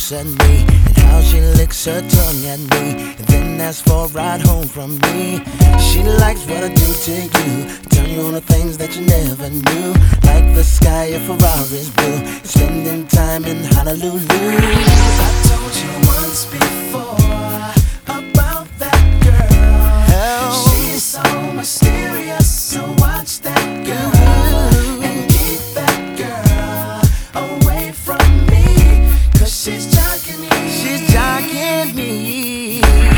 close at me, and how she licks her tongue at me, and then asks for a ride home from me. She likes what I do to you, turn you on to things that you never knew, like the sky if Ferrari's blue, and spending time in Honolulu. I told you once before about that girl. She's so mysterious, so watch that girl and keep that girl away from me, 'cause she's jocking me. She's jocking me.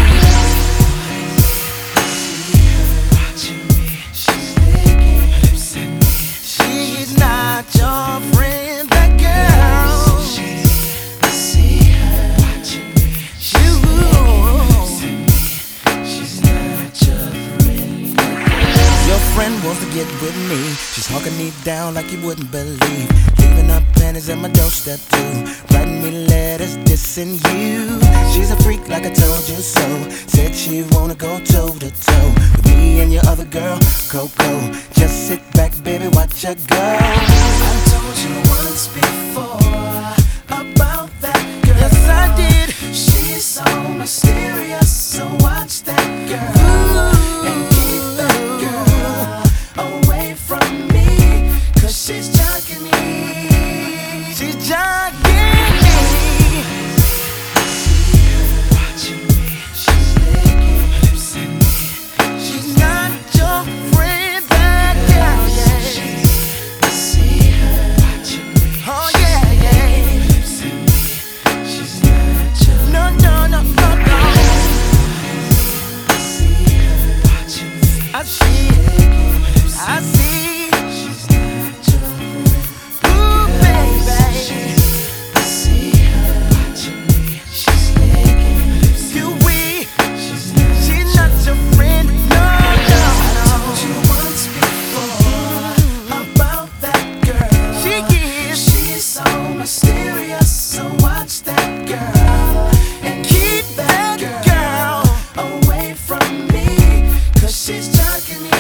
Watching me, she's licking lips at me. She's not your friend, that girl. I see her watching me. She's licking lips at me. She's not your friend. Your friend wants to get with me. She's hawking me down like you wouldn't believe, leaving her panties at my doorstep too, writing me letters dissing you. She's a freak like I told you so, said she wanna go toe to toe with me and your other girl, Coco. Just sit back, baby, watch her go. I told you once before about that girl. Yes, I did. She's so mysterious, so watch that girl and keep that girl away from me, 'cause she's jocking me. She's jocking me. Watching me, she's licking lips at me. She's not your friend, that girl, yeah. I see her watching me. Oh yeah, yeah. Lips at me. She's not your No, no, no, no, no. I see her watching me. I see it. I see. She's not your friend. Ooh, baby. I see her watching me. She's licking lips. You weak. She's not. She's not your friend. No, no, I no. told you once before about that girl. She is. She's so mysterious, so watch that girl and keep that girl away from me, 'cause she's jocking me.